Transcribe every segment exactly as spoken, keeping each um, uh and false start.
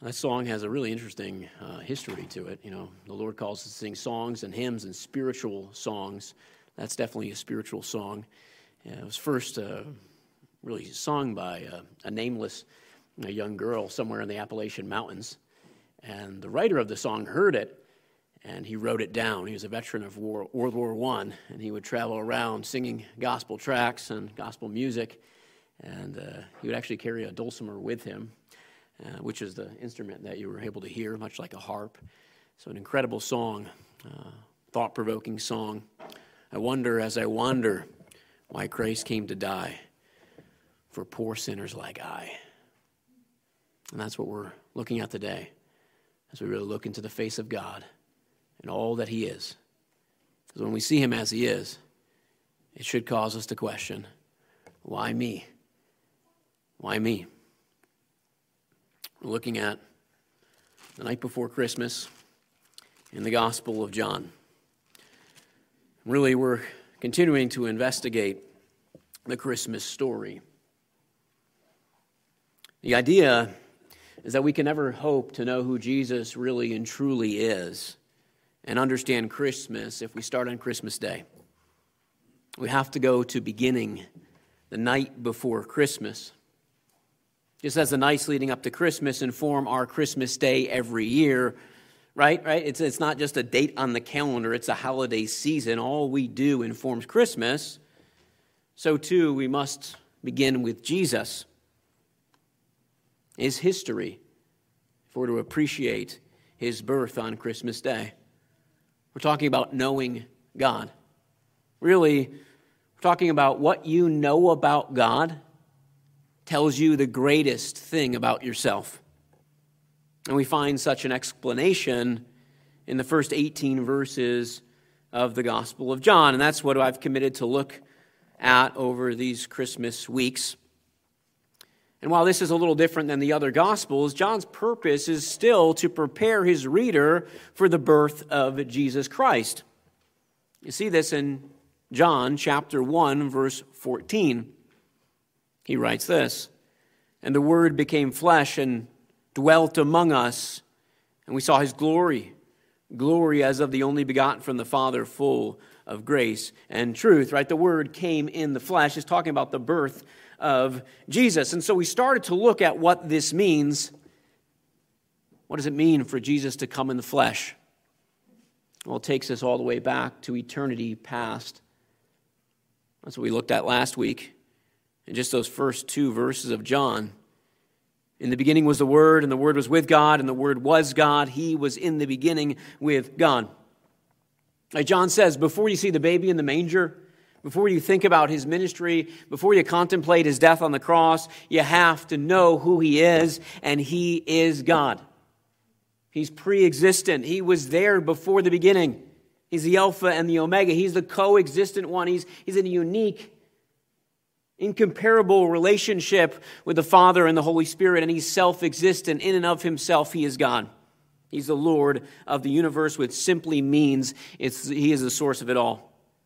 That song has a really interesting uh, history to it. You know, the Lord calls us to sing songs and hymns and spiritual songs. That's definitely a spiritual song. Yeah, it was first uh, really sung by uh, a nameless a young girl somewhere in the Appalachian Mountains. And the writer of the song heard it, and he wrote it down. He was a veteran of war, World War One, and he would travel around singing gospel tracks and gospel music. And uh, he would actually carry a dulcimer with him, Uh, which is the instrument that you were able to hear, much like a harp. So an incredible song, uh, thought-provoking song. I wonder as I wander why Christ came to die for poor sinners like I. And that's what we're looking at today as we really look into the face of God and all that he is. Because when we see him as he is, it should cause us to question, why me? Why me? We're looking at the night before Christmas in the Gospel of John. Really, we're continuing to investigate the Christmas story. The idea is that we can never hope to know who Jesus really and truly is and understand Christmas if we start on Christmas Day. We have to go to beginning the night before Christmas. Just as the nights leading up to Christmas inform our Christmas Day every year, right? Right? It's it's not just a date on the calendar, it's a holiday season. All we do informs Christmas. So too, we must begin with Jesus, his history, if we're to appreciate his birth on Christmas Day. We're talking about knowing God. Really, we're talking about what you know about God tells you the greatest thing about yourself. And we find such an explanation in the first eighteen verses of the Gospel of John. And that's what I've committed to look at over these Christmas weeks. And while this is a little different than the other Gospels, John's purpose is still to prepare his reader for the birth of Jesus Christ. You see this in John chapter one, verse fourteen. He writes this, "And the Word became flesh and dwelt among us, and we saw his glory, glory as of the only begotten from the Father, full of grace and truth." Right? The Word came in the flesh. It's talking about the birth of Jesus. And so we started to look at what this means. What does it mean for Jesus to come in the flesh? Well, it takes us all the way back to eternity past. That's what we looked at last week. In just those first two verses of John. In the beginning was the Word, and the Word was with God, and the Word was God. He was in the beginning with God. Like John says, before you see the baby in the manger, before you think about his ministry, before you contemplate his death on the cross, you have to know who he is, and he is God. He's pre-existent. He was there before the beginning. He's the Alpha and the Omega. He's the co-existent one. He's, he's in a unique, incomparable relationship with the Father and the Holy Spirit, and he's self-existent. In and of himself, he is God. He's the Lord of the universe, which simply means it's, he is the source of it all.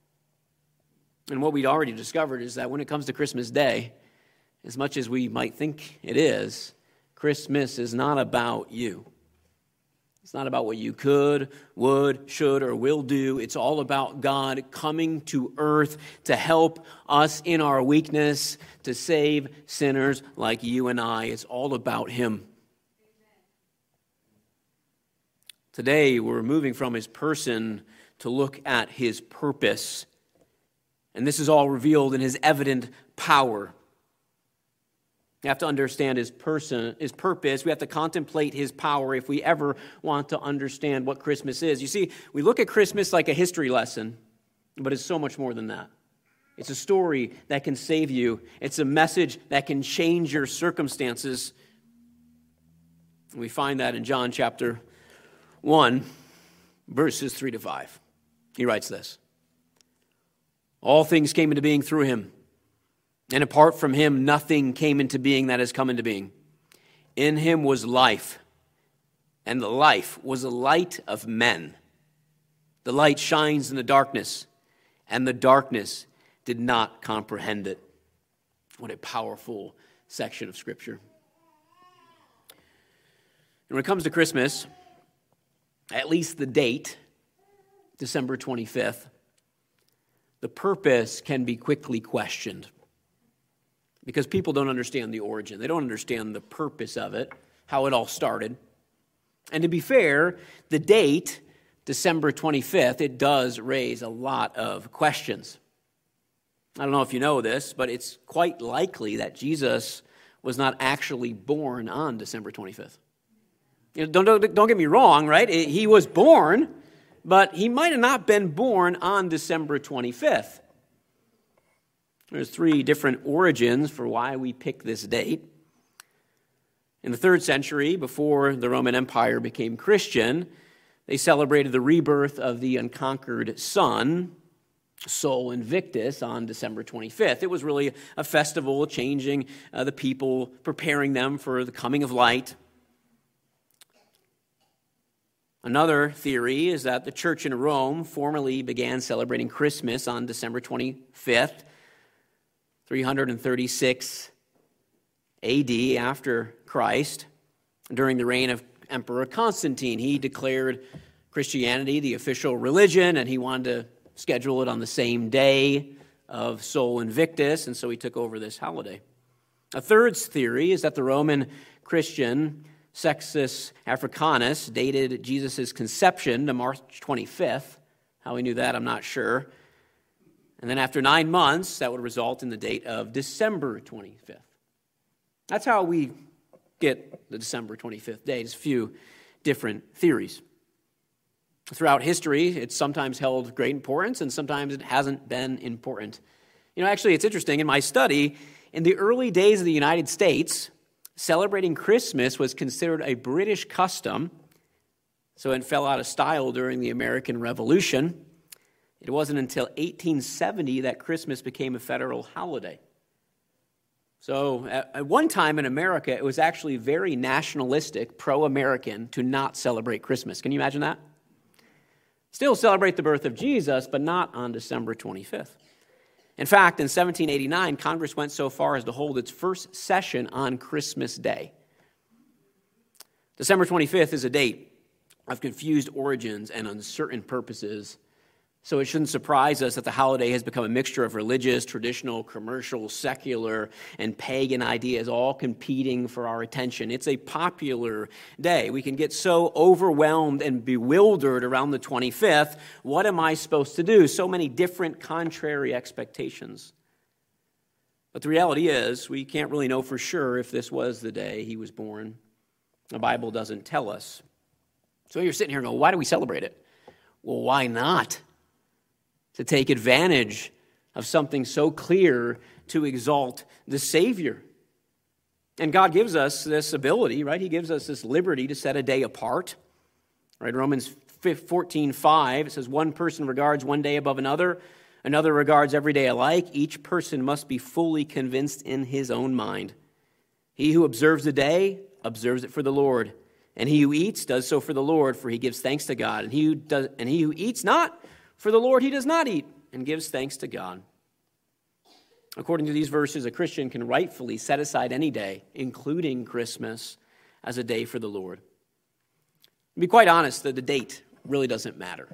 And what we'd already discovered is that when it comes to Christmas Day, as much as we might think it is, Christmas is not about you. It's not about what you could, would, should, or will do. It's all about God coming to earth to help us in our weakness, to save sinners like you and I. It's all about him. Today, we're moving from his person to look at his purpose. And this is all revealed in his evident power. We have to understand his person, his purpose. We have to contemplate his power if we ever want to understand what Christmas is. You see, we look at Christmas like a history lesson, but it's so much more than that. It's a story that can save you. It's a message that can change your circumstances. We find that in John chapter one, verses three to five. He writes this. "All things came into being through him. And apart from him, nothing came into being that has come into being. In him was life, and the life was the light of men. The light shines in the darkness, and the darkness did not comprehend it." What a powerful section of Scripture. when it comes to Christmas, at least the date, December twenty-fifth, the purpose can be quickly questioned because people don't understand the origin. They don't understand the purpose of it, how it all started. And to be fair, the date, December twenty-fifth, it does raise a lot of questions. I don't know if you know this, but it's quite likely that Jesus was not actually born on December twenty-fifth. You know, don't, don't, don't get me wrong, right? He was born, but he might have not been born on December twenty-fifth. There's three different origins for why we pick this date. In the third century, before the Roman Empire became Christian, they celebrated the rebirth of the unconquered sun, Sol Invictus, on December twenty-fifth. It was really a festival, changing uh, the people, preparing them for the coming of light. Another theory is that the church in Rome formally began celebrating Christmas on December twenty-fifth, three thirty-six A D after Christ, during the reign of Emperor Constantine. He declared Christianity the official religion, and he wanted to schedule it on the same day of Sol Invictus, and so he took over this holiday. A third theory is that the Roman Christian Sextus Africanus dated Jesus' conception to March twenty-fifth. How he knew that, I'm not sure. And then after nine months, that would result in the date of December twenty-fifth. That's how we get the December twenty-fifth date. There's a few different theories. Throughout history, it's sometimes held great importance, and sometimes it hasn't been important. You know, actually, it's interesting. In my study, in the early days of the United States, celebrating Christmas was considered a British custom, so it fell out of style during the American Revolution. It wasn't until eighteen seventy that Christmas became a federal holiday. So at one time in America, it was actually very nationalistic, pro-American, to not celebrate Christmas. Can you imagine that? Still celebrate the birth of Jesus, but not on December twenty-fifth. In fact, in seventeen eighty-nine, Congress went so far as to hold its first session on Christmas Day. December twenty-fifth is a date of confused origins and uncertain purposes, so it shouldn't surprise us that the holiday has become a mixture of religious, traditional, commercial, secular, and pagan ideas, all competing for our attention. It's a popular day. We can get so overwhelmed and bewildered around the twenty-fifth. What am I supposed to do? So many different contrary expectations. But the reality is, we can't really know for sure if this was the day he was born. The Bible doesn't tell us. So you're sitting here and go, why do we celebrate it? Well, why not? To take advantage of something so clear to exalt the Savior. And God gives us this ability, right? He gives us this liberty to set a day apart. Right? Romans fourteen five, it says, one person regards one day above another, another regards every day alike. Each person must be fully convinced in his own mind. He who observes the day observes it for the Lord. And he who eats does so for the Lord, for he gives thanks to God. And he who does, and he who eats not for the Lord he does not eat, and gives thanks to God. According to these verses, a Christian can rightfully set aside any day, including Christmas, as a day for the Lord. To be quite honest, the date really doesn't matter.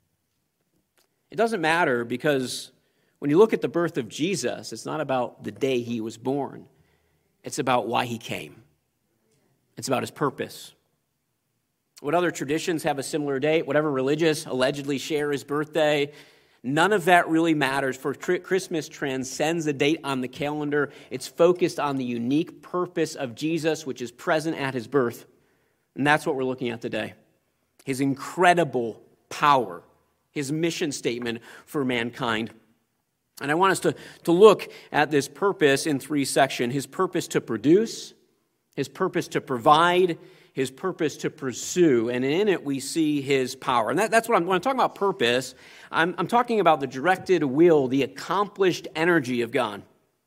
It doesn't matter because when you look at the birth of Jesus, it's not about the day he was born. It's about why he came. It's about his purpose. What other traditions have a similar date? Whatever religious allegedly share his birthday, none of that really matters. For Christmas transcends the date on the calendar. It's focused on the unique purpose of Jesus, which is present at his birth. And that's what we're looking at today. His incredible power, his mission statement for mankind. And I want us to, to look at this purpose in three sections. His purpose to produce, his purpose to provide, his purpose to pursue, and in it we see his power. And that, that's what I'm, when I'm talking about purpose, I'm, I'm talking about the directed will, the accomplished energy of God.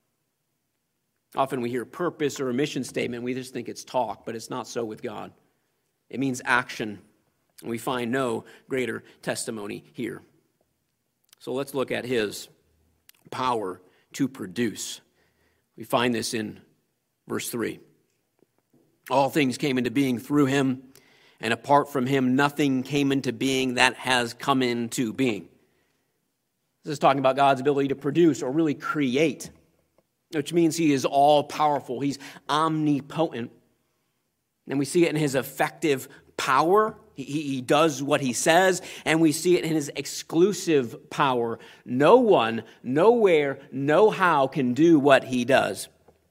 Often we hear purpose or a mission statement, we just think it's talk, but it's not so with God. It means action, and we find no greater testimony here. So let's look at his power to produce. We find this in verse three. All things came into being through him, and apart from him, nothing came into being that has come into being. This is talking about God's ability to produce or really create, which means he is all-powerful. He's omnipotent. And we see it in his effective power. He, he does what he says, and we see it in his exclusive power. No one, nowhere, no how can do what he does.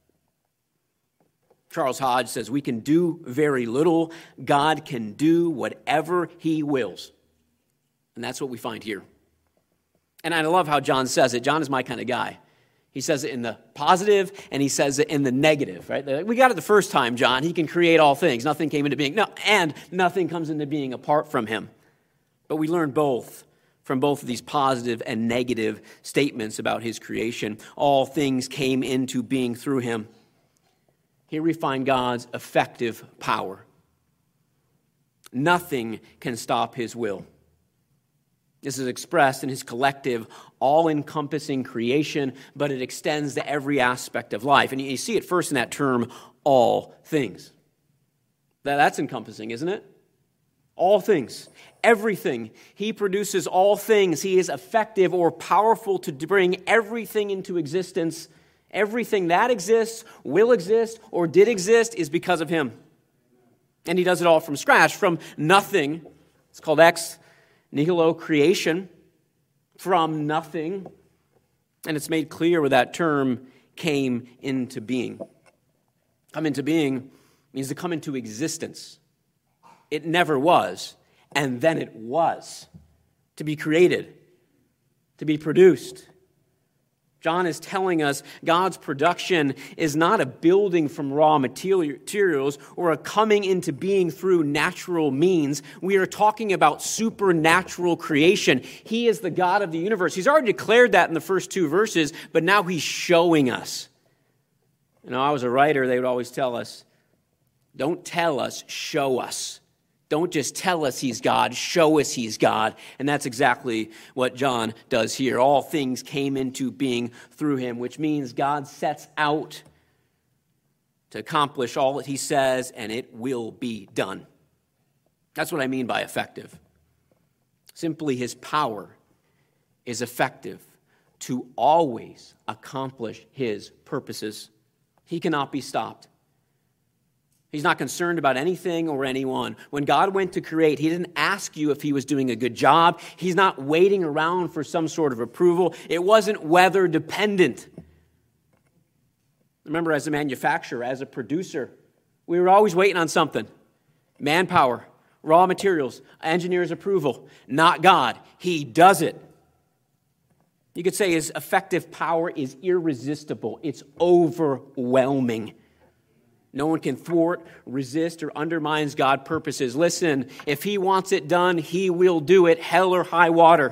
Charles Hodge says, we can do very little. God can do whatever he wills. And that's what we find here. And I love how John says it. John is my kind of guy. He says it in the positive, and he says it in the negative, right? We got it the first time, John. He can create all things. Nothing came into being. No, and nothing comes into being apart from him. But we learn both from both of these positive and negative statements about his creation. All things came into being through him. Here we find God's effective power. Nothing can stop his will. This is expressed in his collective, all-encompassing creation, but it extends to every aspect of life. And you see it first in that term, all things. That's encompassing, isn't it? All things, everything. He produces all things. He is effective or powerful to bring everything into existence. Everything that exists, will exist, or did exist is because of him. And he does it all from scratch, from nothing. It's called ex nihilo creation, from nothing. And it's made clear where that term came into being. Come into being means to come into existence. It never was, and then it was. To be created, to be produced. John is telling us God's production is not a building from raw materials or a coming into being through natural means. We are talking about supernatural creation. He is the God of the universe. He's already declared that in the first two verses, but now he's showing us. You know, I was a writer, they would always tell us, don't tell us, show us. Don't just tell us he's God, show us he's God. And that's exactly what John does here. All things came into being through him, which means God sets out to accomplish all that he says, and it will be done. That's what I mean by effective. Simply, his power is effective to always accomplish his purposes. He cannot be stopped. He's not concerned about anything or anyone. When God went to create, he didn't ask you if he was doing a good job. He's not waiting around for some sort of approval. It wasn't weather dependent. Remember, as a manufacturer, as a producer, we were always waiting on something. Manpower, raw materials, engineer's approval. Not God. He does it. You could say his effective power is irresistible. It's overwhelming. No one can thwart, resist, or undermine God's purposes. Listen, if he wants it done, he will do it, hell or high water.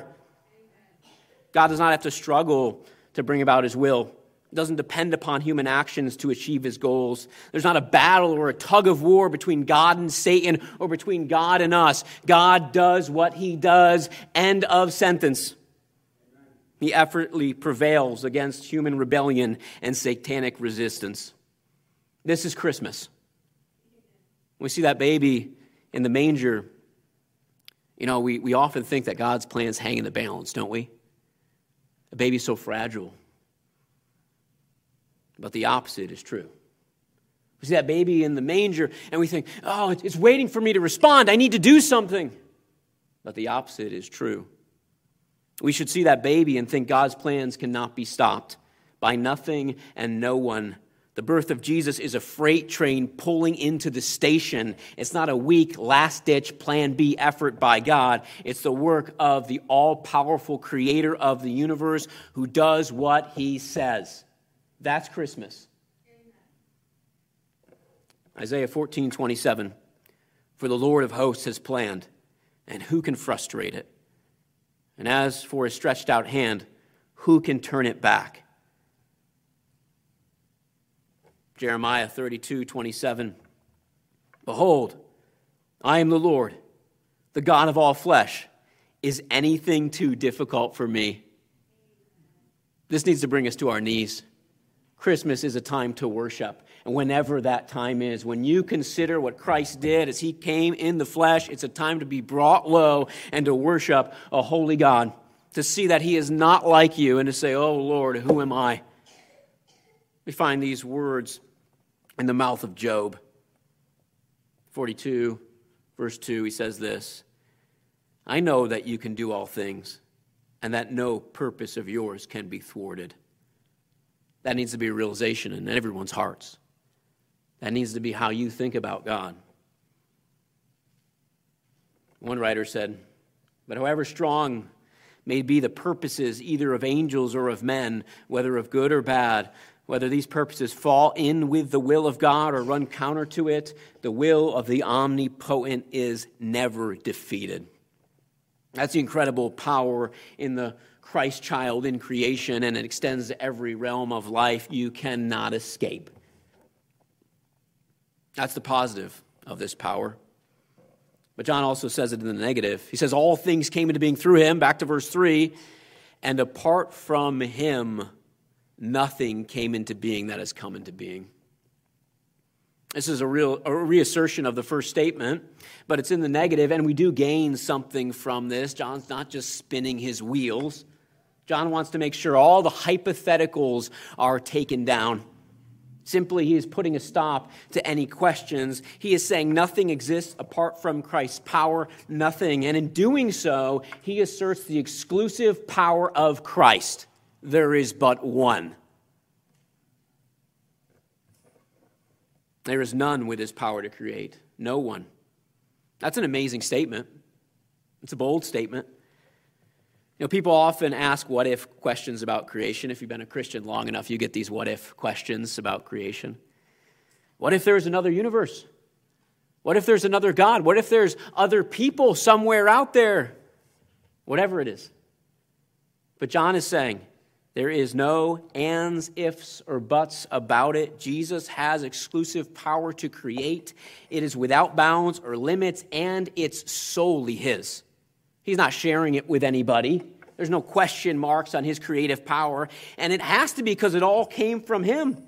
God does not have to struggle to bring about his will. It doesn't depend upon human actions to achieve his goals. There's not a battle or a tug of war between God and Satan or between God and us. God does what he does. End of sentence. He effortlessly prevails against human rebellion and satanic resistance. This is Christmas. We see that baby in the manger. You know, we, we often think that God's plans hang in the balance, don't we? A baby's so fragile. But the opposite is true. We see that baby in the manger, and we think, oh, it's waiting for me to respond. I need to do something. But the opposite is true. We should see that baby and think God's plans cannot be stopped by nothing and no one. The birth of Jesus is a freight train pulling into the station. It's not a weak, last-ditch plan B effort by God. It's the work of the all-powerful creator of the universe who does what he says. That's Christmas. Amen. Isaiah fourteen twenty-seven. For the Lord of hosts has planned, and who can frustrate it? And as for his stretched out hand, who can turn it back? Jeremiah thirty-two twenty-seven. Behold, I am the Lord, the God of all flesh. Is anything too difficult for me? This needs to bring us to our knees. Christmas is a time to worship. And whenever that time is, when you consider what Christ did as he came in the flesh, it's a time to be brought low and to worship a holy God, to see that he is not like you and to say, oh Lord, who am I? We find these words in the mouth of Job. forty-two, verse two, he says this, I know that you can do all things and that no purpose of yours can be thwarted. That needs to be a realization in everyone's hearts. That needs to be how you think about God. One writer said, but however strong may be the purposes either of angels or of men, whether of good or bad, whether these purposes fall in with the will of God or run counter to it, the will of the omnipotent is never defeated. That's the incredible power in the Christ child in creation, and it extends to every realm of life. You cannot escape. That's the positive of this power. But John also says it in the negative. He says all things came into being through him, back to verse three, and apart from him, nothing came into being that has come into being. This is a real a reassertion of the first statement, but it's in the negative, and we do gain something from this. John's not just spinning his wheels. John wants to make sure all the hypotheticals are taken down. Simply, he is putting a stop to any questions. He is saying nothing exists apart from Christ's power, nothing. And in doing so, he asserts the exclusive power of Christ. There is but one. There is none with his power to create. No one. That's an amazing statement. It's a bold statement. You know, people often ask what-if questions about creation. If you've been a Christian long enough, you get these what-if questions about creation. What if there's another universe? What if there's another God? What if there's other people somewhere out there? Whatever it is. But John is saying, there is no ands, ifs, or buts about it. Jesus has exclusive power to create. It is without bounds or limits, and it's solely his. He's not sharing it with anybody. There's no question marks on his creative power, and it has to be because it all came from him.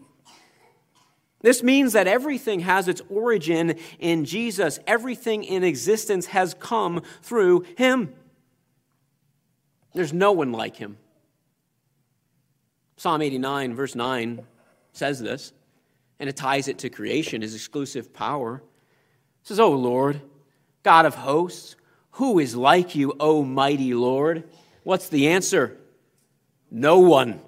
This means that everything has its origin in Jesus. Everything in existence has come through him. There's no one like him. Psalm eighty-nine, verse nine, says this, and it ties it to creation, his exclusive power. It says, O Lord, God of hosts, who is like you, O mighty Lord? What's the answer? No one.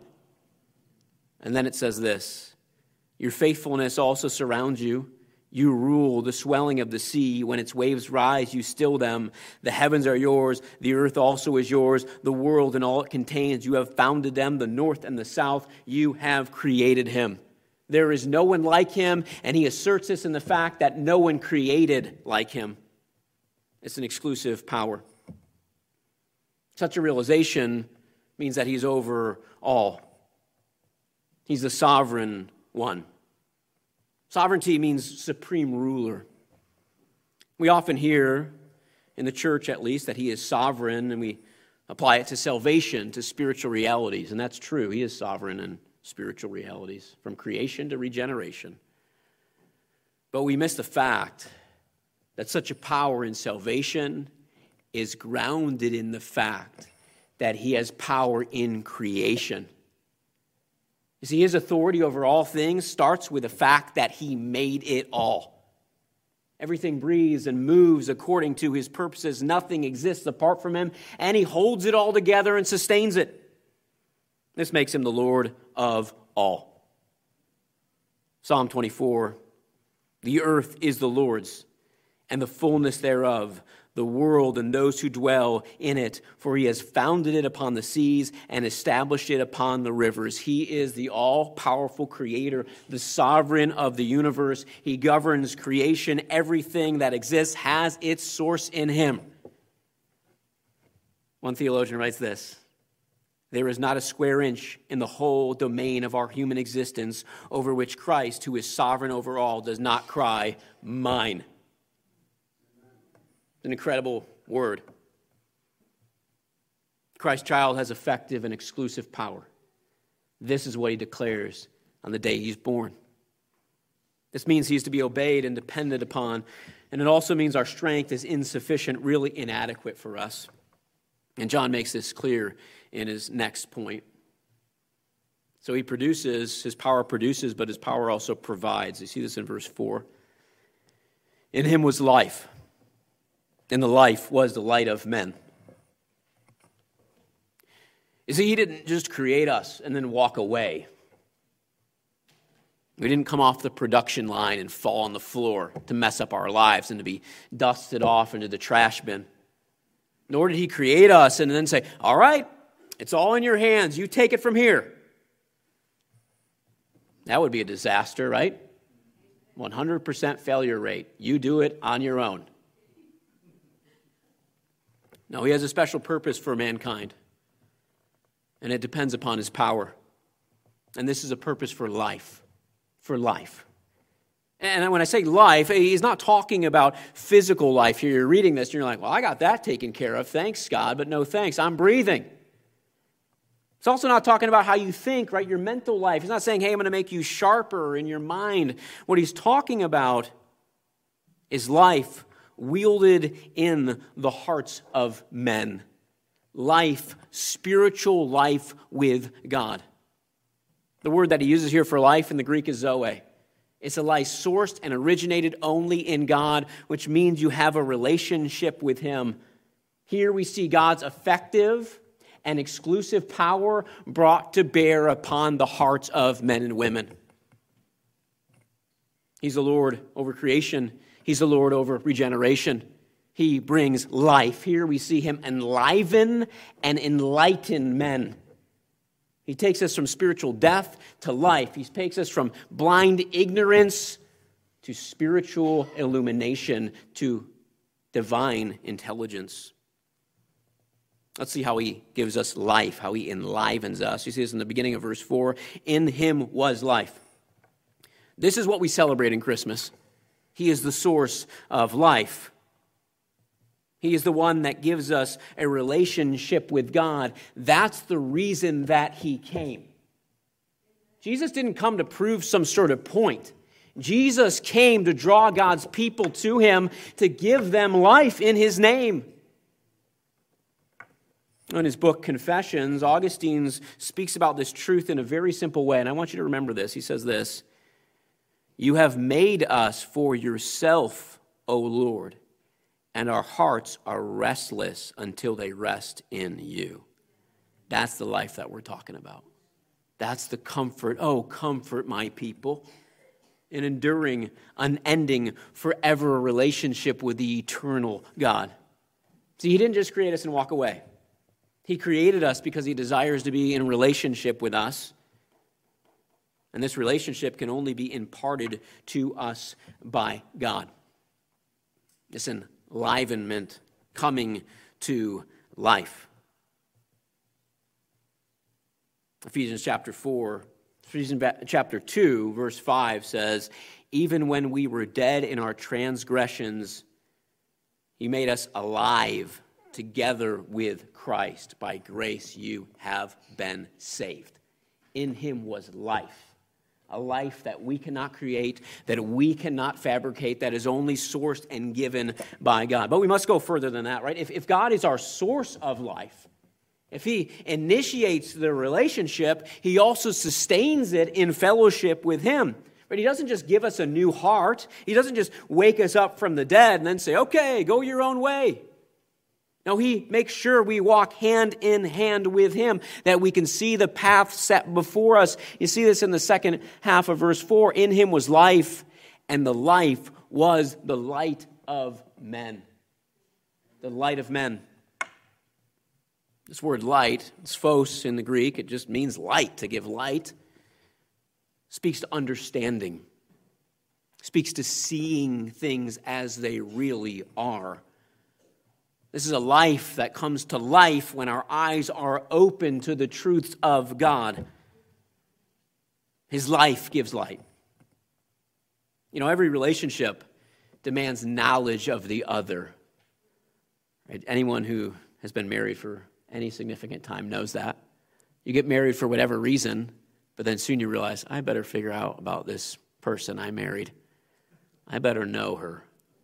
And then it says this, your faithfulness also surrounds you. You rule the swelling of the sea. When its waves rise, you still them. The heavens are yours. The earth also is yours. The world and all it contains. You have founded them, the north and the south. You have created him. There is no one like him, and he asserts this in the fact that no one created like him. It's an exclusive power. Such a realization means that he's over all. He's the sovereign one. Sovereignty means supreme ruler. We often hear, in the church at least, that he is sovereign, and we apply it to salvation, to spiritual realities. And that's true. He is sovereign in spiritual realities, from creation to regeneration. But we miss the fact that such a power in salvation is grounded in the fact that he has power in creation. You see, his authority over all things starts with the fact that he made it all. Everything breathes and moves according to his purposes. Nothing exists apart from him, and he holds it all together and sustains it. This makes him the Lord of all. Psalm twenty-four, the earth is the Lord's, and the fullness thereof, the world and those who dwell in it, for he has founded it upon the seas and established it upon the rivers. He is the all-powerful creator, the sovereign of the universe. He governs creation. Everything that exists has its source in him. One theologian writes this, there is not a square inch in the whole domain of our human existence over which Christ, who is sovereign over all, does not cry, mine. An incredible word. Christ's child has effective and exclusive power. This is what he declares on the day he's born. This means he's to be obeyed and depended upon. And it also means our strength is insufficient, really inadequate for us. And John makes this clear in his next point. So he produces, his power produces, but his power also provides. You see this in verse four. In him was life, and the life was the light of men. You see, he didn't just create us and then walk away. We didn't come off the production line and fall on the floor to mess up our lives and to be dusted off into the trash bin. Nor did he create us and then say, all right, it's all in your hands. You take it from here. That would be a disaster, right? one hundred percent failure rate. You do it on your own. No, he has a special purpose for mankind. And it depends upon his power. And this is a purpose for life. For life. And when I say life, he's not talking about physical life here. You're reading this and you're like, well, I got that taken care of. Thanks, God, but no thanks. I'm breathing. It's also not talking about how you think, right? Your mental life. He's not saying, hey, I'm going to make you sharper in your mind. What he's talking about is life wielded in the hearts of men. Life, spiritual life with God. The word that he uses here for life in the Greek is zoe. It's a life sourced and originated only in God, which means you have a relationship with him. Here we see God's effective and exclusive power brought to bear upon the hearts of men and women. He's the Lord over creation. He's the Lord over regeneration. He brings life. Here we see him enliven and enlighten men. He takes us from spiritual death to life. He takes us from blind ignorance to spiritual illumination, to divine intelligence. Let's see how he gives us life, how he enlivens us. You see this in the beginning of verse four. In him was life. This is what we celebrate in Christmas. He is the source of life. He is the one that gives us a relationship with God. That's the reason that he came. Jesus didn't come to prove some sort of point. Jesus came to draw God's people to him, to give them life in his name. In his book, Confessions, Augustine speaks about this truth in a very simple way, and I want you to remember this. He says this, "You have made us for yourself, O Lord, and our hearts are restless until they rest in you." That's the life that we're talking about. That's the comfort. Oh, comfort my people. An enduring, unending, forever relationship with the eternal God. See, he didn't just create us and walk away. He created us because he desires to be in relationship with us. And this relationship can only be imparted to us by God. This enlivenment, coming to life. Ephesians chapter four, Ephesians chapter two, verse five says, "Even when we were dead in our transgressions, he made us alive together with Christ. By grace you have been saved." In him was life. A life that we cannot create, that we cannot fabricate, that is only sourced and given by God. But we must go further than that, right? If, if God is our source of life, if he initiates the relationship, he also sustains it in fellowship with him. But he doesn't just give us a new heart. He doesn't just wake us up from the dead and then say, okay, go your own way. No, he makes sure we walk hand in hand with him, that we can see the path set before us. You see this in the second half of verse four. In him was life, and the life was the light of men. The light of men. This word light, it's phos in the Greek. It just means light, to give light. Speaks to understanding. Speaks to seeing things as they really are. This is a life that comes to life when our eyes are open to the truths of God. His life gives light. You know, every relationship demands knowledge of the other. Right? Anyone who has been married for any significant time knows that. You get married for whatever reason, but then soon you realize, I better figure out about this person I married. I better know her.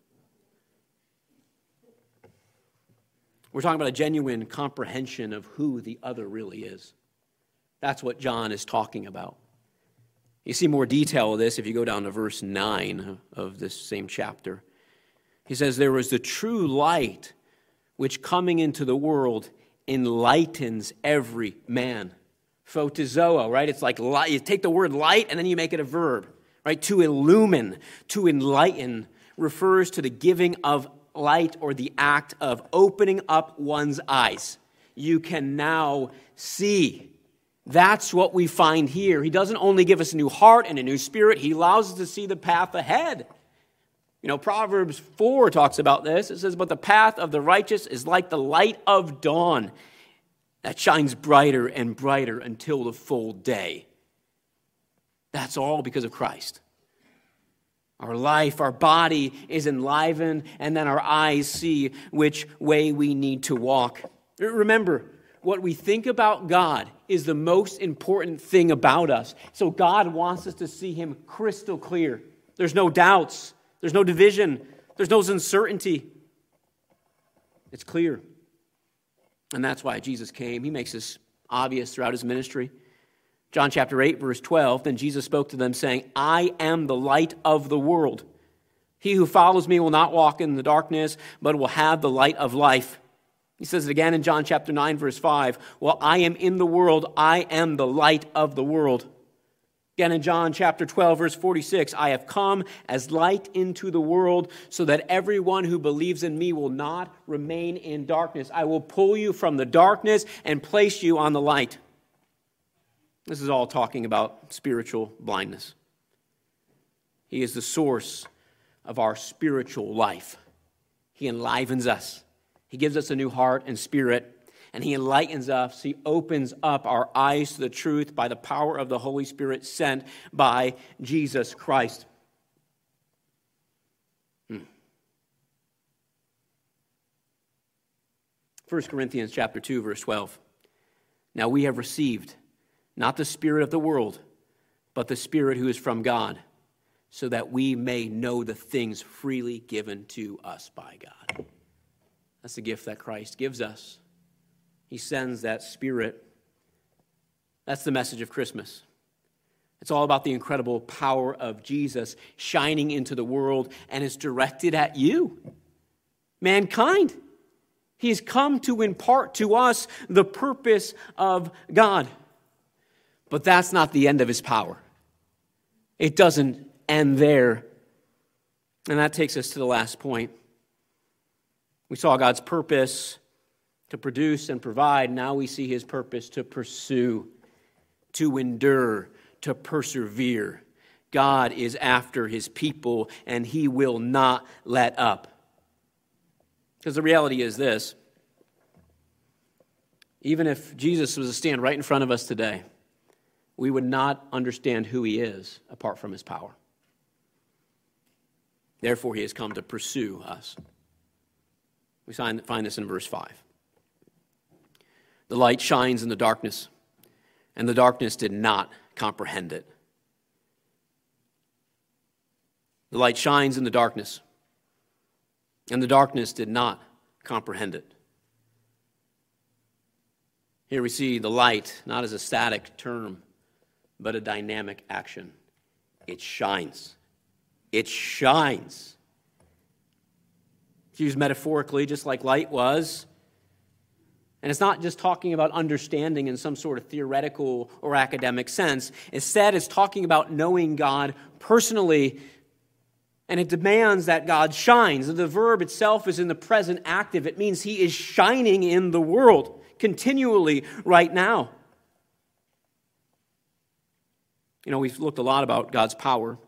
We're talking about a genuine comprehension of who the other really is. That's what John is talking about. You see more detail of this if you go down to verse nine of this same chapter. He says, there was the true light which coming into the world enlightens every man. Photizoa, right? It's like light. You take the word light and then you make it a verb, right? To illumine, to enlighten refers to the giving of light or the act of opening up one's eyes. You can now see. That's what we find here. He doesn't only give us a new heart and a new spirit, he allows us to see the path ahead. You know, Proverbs four talks about this. It says, but the path of the righteous is like the light of dawn that shines brighter and brighter until the full day. That's all because of Christ. Our life, our body is enlivened, and then our eyes see which way we need to walk. Remember, what we think about God is the most important thing about us. So God wants us to see him crystal clear. There's no doubts. There's no division. There's no uncertainty. It's clear. And that's why Jesus came. He makes this obvious throughout his ministry. John chapter eight, verse twelve, then Jesus spoke to them saying, I am the light of the world. He who follows me will not walk in the darkness, but will have the light of life. He says it again in John chapter nine, verse five, well, I am in the world, I am the light of the world. Again in John chapter twelve, verse forty-six, I have come as light into the world so that everyone who believes in me will not remain in darkness. I will pull you from the darkness and place you on the light. This is all talking about spiritual blindness. He is the source of our spiritual life. He enlivens us. He gives us a new heart and spirit, and he enlightens us. He opens up our eyes to the truth by the power of the Holy Spirit sent by Jesus Christ. Hmm. First Corinthians chapter two, verse twelve. Now we have received not the spirit of the world, but the Spirit who is from God, so that we may know the things freely given to us by God. That's the gift that Christ gives us. He sends that Spirit. That's the message of Christmas. It's all about the incredible power of Jesus shining into the world, and it's directed at you, mankind. He has come to impart to us the purpose of God. But that's not the end of his power. It doesn't end there. And that takes us to the last point. We saw God's purpose to produce and provide. Now we see his purpose to pursue, to endure, to persevere. God is after his people, and he will not let up. Because the reality is this. Even if Jesus was to stand right in front of us today, we would not understand who he is apart from his power. Therefore, he has come to pursue us. We find this in verse five. The light shines in the darkness, and the darkness did not comprehend it. The light shines in the darkness, and the darkness did not comprehend it. Here we see the light not as a static term, but a dynamic action. It shines. It shines. It's used metaphorically, just like light was. And it's not just talking about understanding in some sort of theoretical or academic sense. Instead, it's talking about knowing God personally, and it demands that God shines. The verb itself is in the present active. It means he is shining in the world continually right now. You know, we've looked a lot about God's power.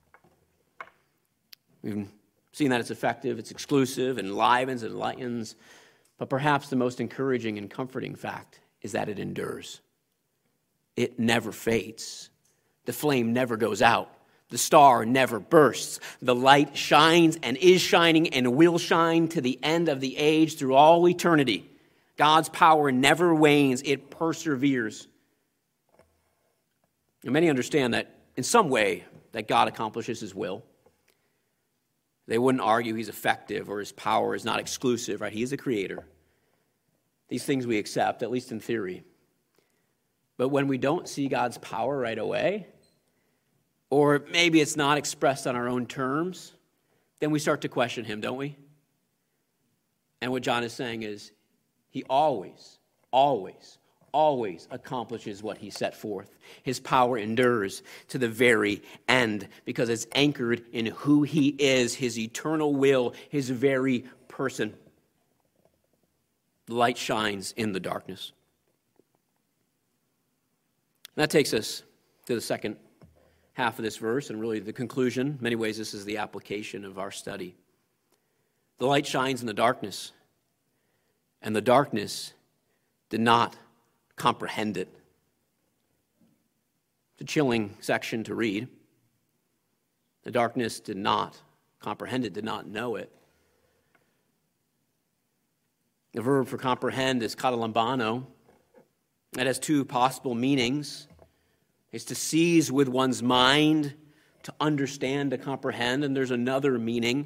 We've seen that it's effective, it's exclusive, and enlivens, and enlightens. But perhaps the most encouraging and comforting fact is that it endures. It never fades. The flame never goes out. The star never bursts. The light shines and is shining and will shine to the end of the age through all eternity. God's power never wanes. It perseveres. And many understand that in some way that God accomplishes his will. They wouldn't argue he's effective or his power is not exclusive, right? He is a creator. These things we accept, at least in theory. But when we don't see God's power right away, or maybe it's not expressed on our own terms, then we start to question him, don't we? And what John is saying is, he always, always, always accomplishes what he set forth. His power endures to the very end because it's anchored in who he is, his eternal will, his very person. The light shines in the darkness. And that takes us to the second half of this verse and really the conclusion. In many ways, this is the application of our study. The light shines in the darkness, and the darkness did not comprehend it. It's a chilling section to read. The darkness did not comprehend it, did not know it. The verb for comprehend is katalambano. It has two possible meanings. It's to seize with one's mind, to understand, to comprehend, and there's another meaning.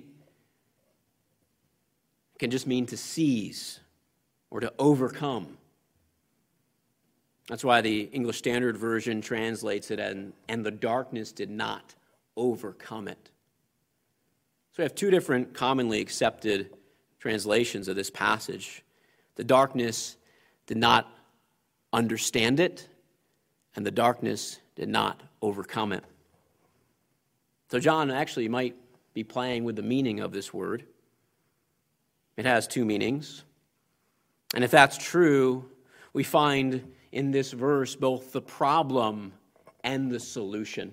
It can just mean to seize or to overcome. That's why the English Standard Version translates it as, and the darkness did not overcome it. So we have two different commonly accepted translations of this passage. The darkness did not understand it, and the darkness did not overcome it. So John actually might be playing with the meaning of this word. It has two meanings. And if that's true, we find in this verse both the problem and the solution.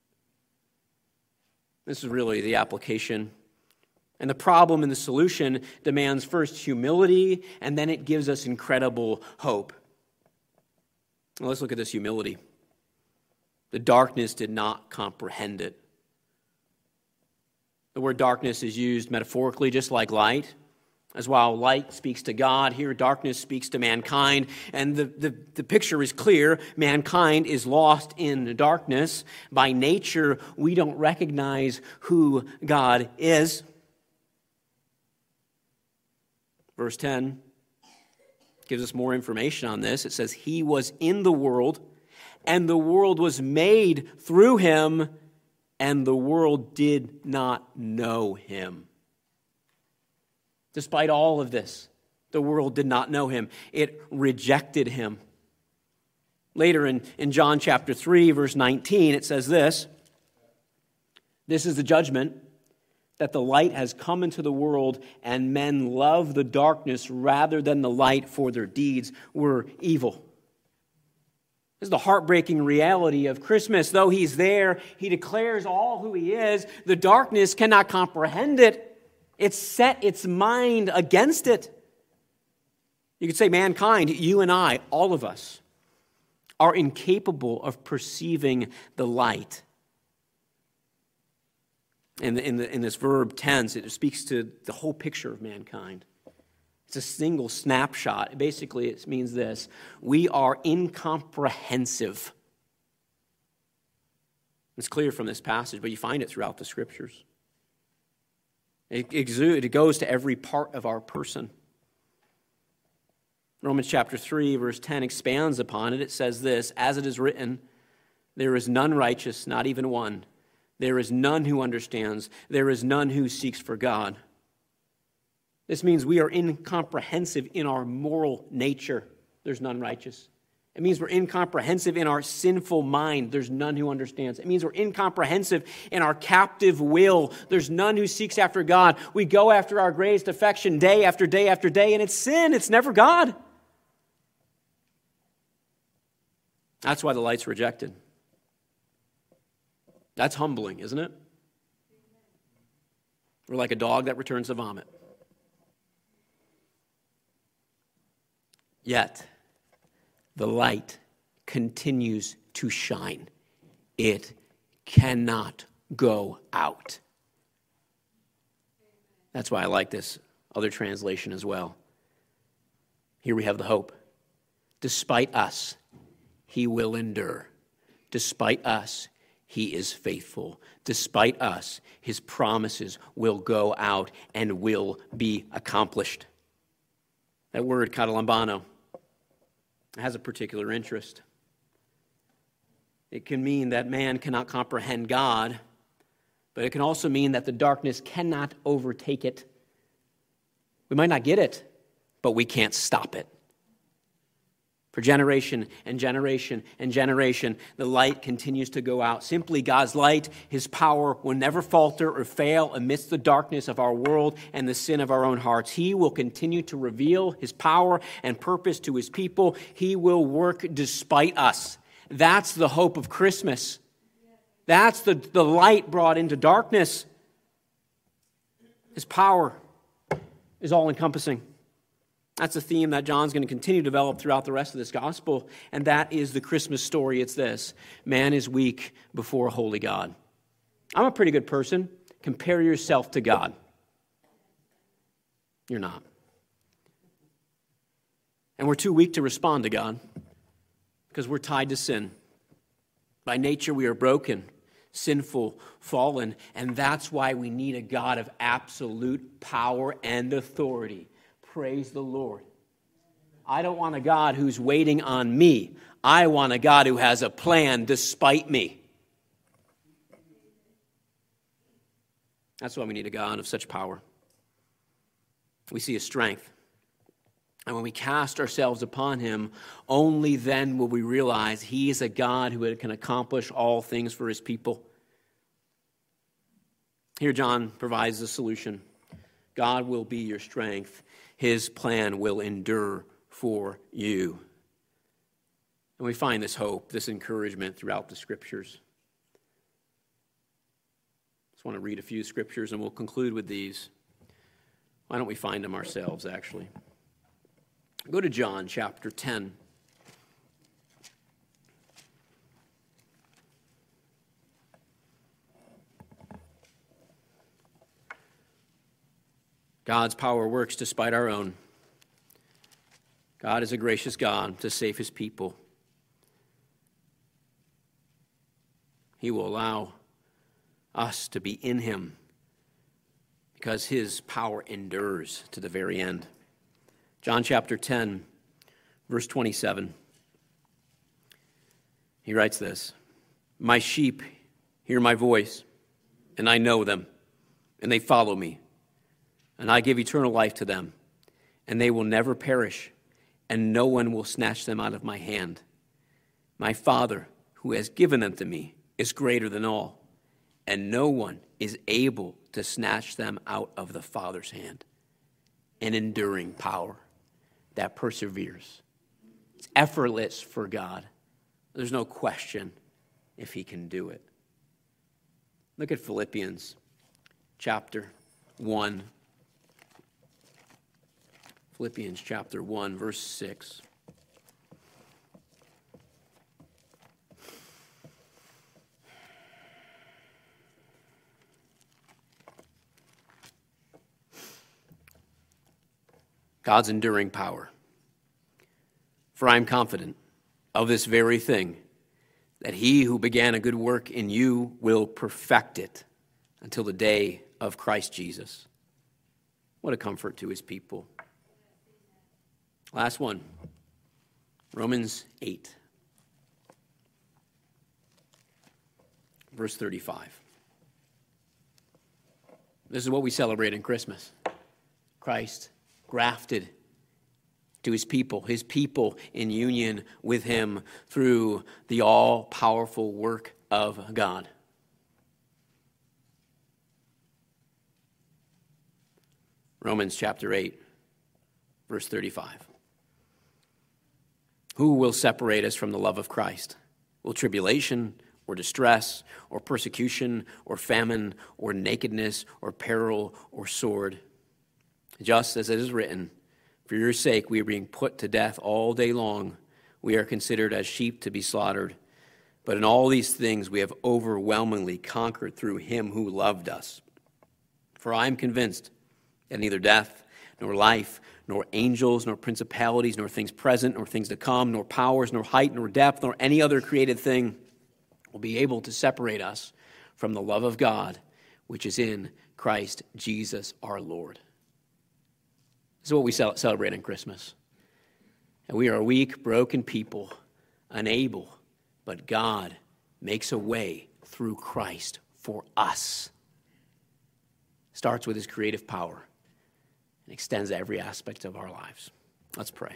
This is really the application. And the problem and the solution demands first humility, and then it gives us incredible hope. Well, let's look at this humility. The darkness did not comprehend it. The word darkness is used metaphorically just like light. As while light speaks to God, here darkness speaks to mankind. And the, the, the picture is clear. Mankind is lost in darkness. By nature, we don't recognize who God is. Verse ten gives us more information on this. It says, he was in the world, and the world was made through him, and the world did not know him. Despite all of this, the world did not know him. It rejected him. Later in, in John chapter three, verse nineteen, it says this, this is the judgment, that the light has come into the world, and men love the darkness rather than the light, for their deeds were evil. This is the heartbreaking reality of Christmas. Though he's there, he declares all who he is. The darkness cannot comprehend it. It's set its mind against it. You could say mankind, you and I, all of us, are incapable of perceiving the light. In, the, in, the, in this verb tense, it speaks to the whole picture of mankind. It's a single snapshot. Basically, it means this: we are incomprehensive. It's clear from this passage, but you find it throughout the Scriptures. It, exude, it goes to every part of our person. Romans chapter three, verse ten expands upon it. It says this, as it is written, there is none righteous, not even one. There is none who understands. There is none who seeks for God. This means we are incomprehensive in our moral nature. There's none righteous. It means we're incomprehensive in our sinful mind. There's none who understands. It means we're incomprehensive in our captive will. There's none who seeks after God. We go after our greatest affection day after day after day, and it's sin. It's never God. That's why the light's rejected. That's humbling, isn't it? We're like a dog that returns to vomit. Yet, the light continues to shine. It cannot go out. That's why I like this other translation as well. Here we have the hope. Despite us, he will endure. Despite us, He is faithful. Despite us, his promises will go out and will be accomplished. That word, katalambano, has a particular interest. It can mean that man cannot comprehend God, but it can also mean that the darkness cannot overtake it. We might not get it, but we can't stop it. For generation and generation and generation, the light continues to go out. Simply God's light, his power will never falter or fail amidst the darkness of our world and the sin of our own hearts. He will continue to reveal his power and purpose to his people. He will work despite us. That's the hope of Christmas. That's the, the light brought into darkness. His power is all-encompassing. That's a theme that John's going to continue to develop throughout the rest of this gospel, and that is the Christmas story. It's this: man is weak before a holy God. I'm a pretty good person. Compare yourself to God. You're not. And we're too weak to respond to God because we're tied to sin. By nature, we are broken, sinful, fallen, and that's why we need a God of absolute power and authority. Praise the Lord. I don't want a God who's waiting on me. I want a God who has a plan despite me. That's why we need a God of such power. We see his strength. And when we cast ourselves upon him, only then will we realize he is a God who can accomplish all things for his people. Here John provides the solution. God will be your strength. His plan will endure for you. And we find this hope, this encouragement throughout the Scriptures. I just want to read a few Scriptures and we'll conclude with these. Why don't we find them ourselves, actually? Go to John chapter ten. God's power works despite our own. God is a gracious God to save his people. He will allow us to be in him because his power endures to the very end. John chapter ten, verse twenty-seven. He writes this: "My sheep hear my voice, and I know them, and they follow me. And I give eternal life to them, and they will never perish, and no one will snatch them out of my hand. My Father, who has given them to me, is greater than all, and no one is able to snatch them out of the Father's hand." An enduring power that perseveres. It's effortless for God. There's no question if he can do it. Look at Philippians chapter one. Philippians chapter one, verse six. God's enduring power. "For I am confident of this very thing, that he who began a good work in you will perfect it until the day of Christ Jesus." What a comfort to his people. Last one, Romans eight, verse thirty-five. This is what we celebrate in Christmas. Christ grafted to his people, his people in union with him through the all-powerful work of God. Romans chapter eight, verse thirty-five. "Who will separate us from the love of Christ? Will tribulation or distress or persecution or famine or nakedness or peril or sword? Just as it is written, for your sake we are being put to death all day long. We are considered as sheep to be slaughtered. But in all these things we have overwhelmingly conquered through him who loved us. For I am convinced that neither death nor life, nor angels, nor principalities, nor things present, nor things to come, nor powers, nor height, nor depth, nor any other created thing will be able to separate us from the love of God, which is in Christ Jesus our Lord. This is what we celebrate on Christmas. And we are a weak, broken people, unable, but God makes a way through Christ for us. Starts with his creative power and extends to every aspect of our lives. Let's pray.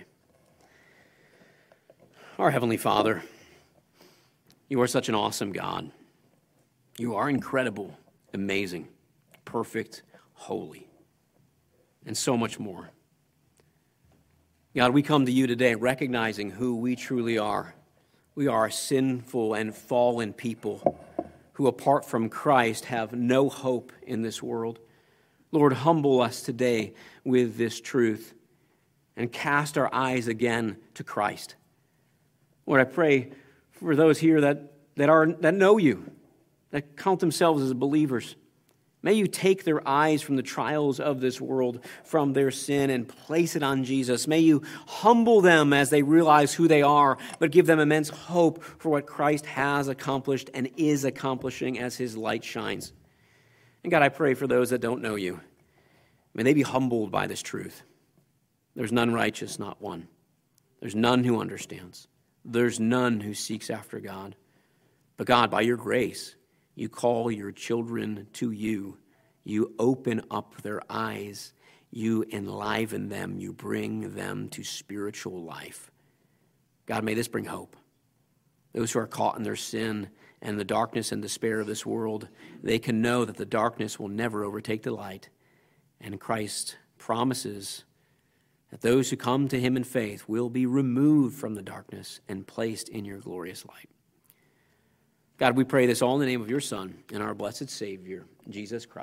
Our Heavenly Father, you are such an awesome God. You are incredible, amazing, perfect, holy, and so much more. God, we come to you today recognizing who we truly are. We are sinful and fallen people who, apart from Christ, have no hope in this world. Lord, humble us today with this truth and cast our eyes again to Christ. Lord, I pray for those here that, that, are, that know you, that count themselves as believers. May you take their eyes from the trials of this world, from their sin, and place it on Jesus. May you humble them as they realize who they are, but give them immense hope for what Christ has accomplished and is accomplishing as his light shines. And God, I pray for those that don't know you. May they be humbled by this truth. There's none righteous, not one. There's none who understands. There's none who seeks after God. But God, by your grace, you call your children to you. You open up their eyes. You enliven them. You bring them to spiritual life. God, may this bring hope. Those who are caught in their sin and the darkness and despair of this world, they can know that the darkness will never overtake the light. And Christ promises that those who come to him in faith will be removed from the darkness and placed in your glorious light. God, we pray this all in the name of your Son and our blessed Savior, Jesus Christ.